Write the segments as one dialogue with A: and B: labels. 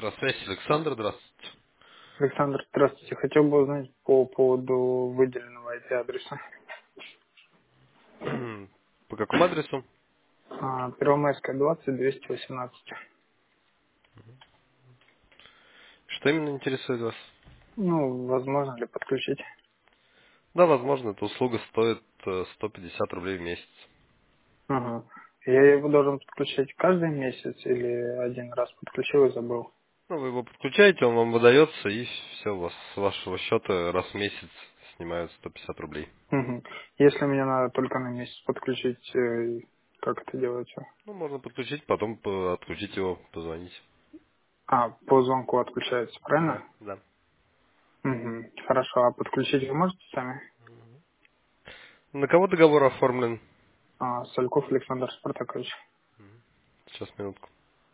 A: Здравствуйте, Александр, здравствуйте.
B: Александр, здравствуйте. Хотел бы узнать по поводу выделенного IP-адреса.
A: По какому адресу?
B: Первомайская, 20, 218.
A: Что именно интересует вас?
B: Ну, возможно ли подключить?
A: Да, возможно, эта услуга стоит 150 рублей в месяц.
B: Ага. Я его должен подключать каждый месяц или один раз подключил и забыл?
A: Ну, вы его подключаете, он вам выдается, и все, у вас с вашего счета раз в месяц снимают 150 рублей.
B: Угу. Если мне надо только на месяц подключить, как это делается?
A: Ну, можно подключить, потом отключить его, позвонить.
B: По звонку отключается,
A: Да,
B: правильно?
A: да.
B: Угу. Хорошо, а подключить вы можете сами?
A: На кого договор оформлен?
B: Сальков Александр Спартакович.
A: Сейчас, минутку.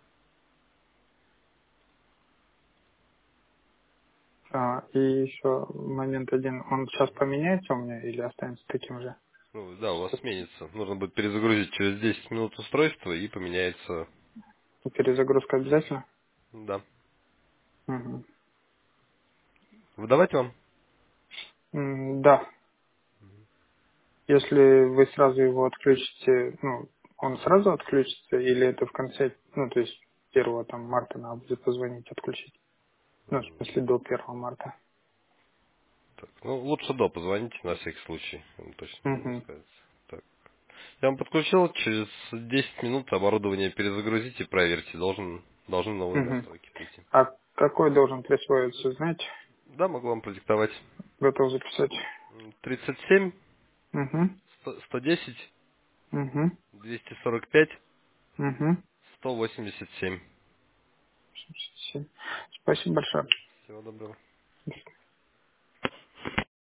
B: И еще момент один. Он сейчас поменяется у меня или останется таким же?
A: Ну, да, у вас сменится. Нужно будет перезагрузить через 10 минут устройство и поменяется.
B: Перезагрузка обязательно?
A: Да.
B: Мгм.
A: Выдавать вам?
B: Да. Если вы сразу его отключите, ну, он сразу отключится или это в конце, ну, то есть 1 марта надо будет позвонить, отключить? Ну, в смысле до 1 марта.
A: Так, ну, лучше до позвоните на всякий случай. Он точно не
B: Угу.
A: запускается. Так. Я вам подключил, через 10 минут оборудование перезагрузите, проверьте. Должны новые
B: Угу.
A: настройки прийти.
B: А какой должен присвоиться, знаете?
A: Да, могу вам продиктовать.
B: Готов записать.
A: 37
B: Угу.
A: 110
B: Угу.
A: 245
B: Угу.
A: 187.
B: Спасибо большое.
A: Всего доброго.